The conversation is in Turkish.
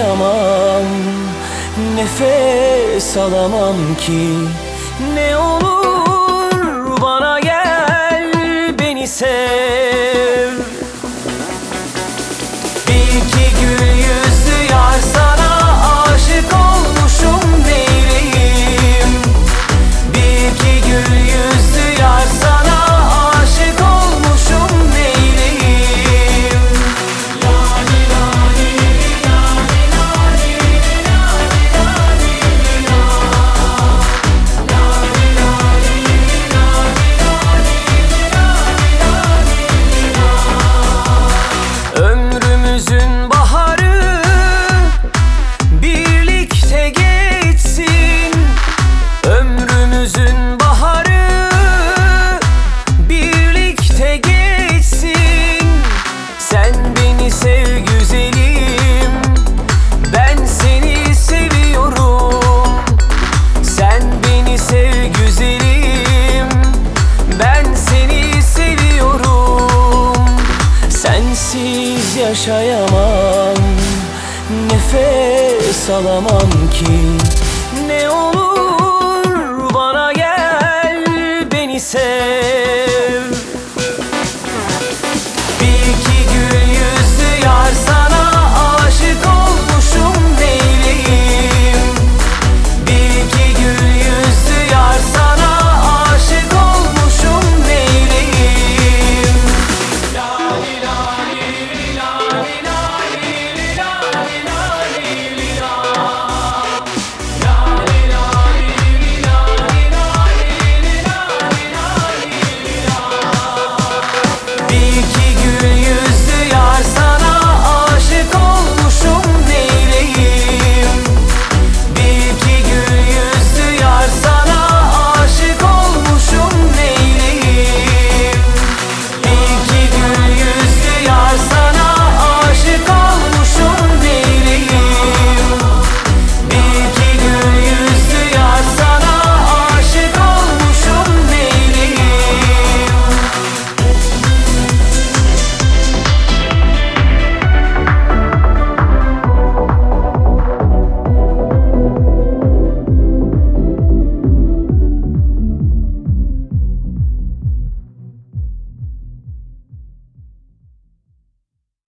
yaşayamam, nefes alamam ki. Ne olur bana gel, beni sev. Bir iki gül yüzlü yar, sana aşık olmuşum neyleyim. Bir iki gül yüzlü yar, sana aşık olmuşum neyleyim. Lali lali lali lali lali lali lali lali. Ömrümüzün baharı birlikte geçsin. Ömrümüzün baharı birlikte geçsin. Sen beni sev güzelim, ben seni seviyorum. Sen beni sev güzelim, ben seni seviyorum. Sensiz yaşayamam, nefes alamam ki. Ne olur bana gel, beni sev.